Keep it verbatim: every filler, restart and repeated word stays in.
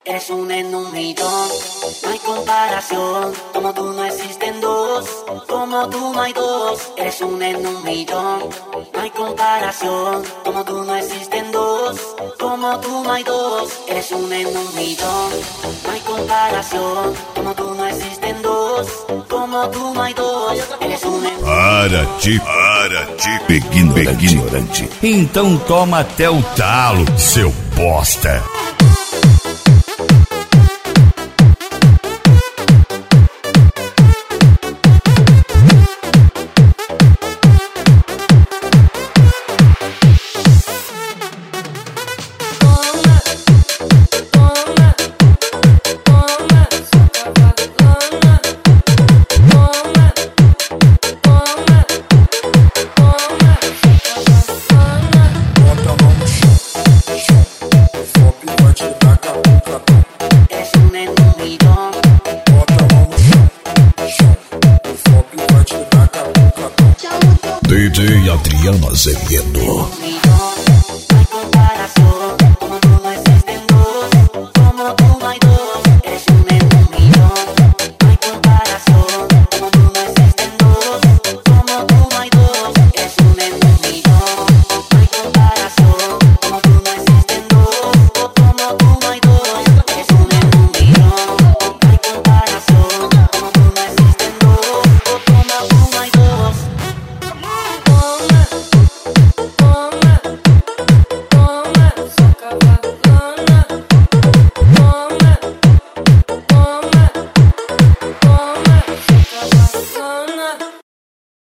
Eres una en un millón, no hay comparación. Como tú no existen dos, como tú no hay dos. Eres una en un millón, no hay comparación. Como tú no existen dos, como tú no hay dos. Eres una en un millón, no hay comparación. Como tú no existen dos, como tú no hay dos. Eres una en... Para ti, para ti, peguinho, ignorante. Então toma até o talo, seu bosta. D J Adriano Azevedo. No hay comparación.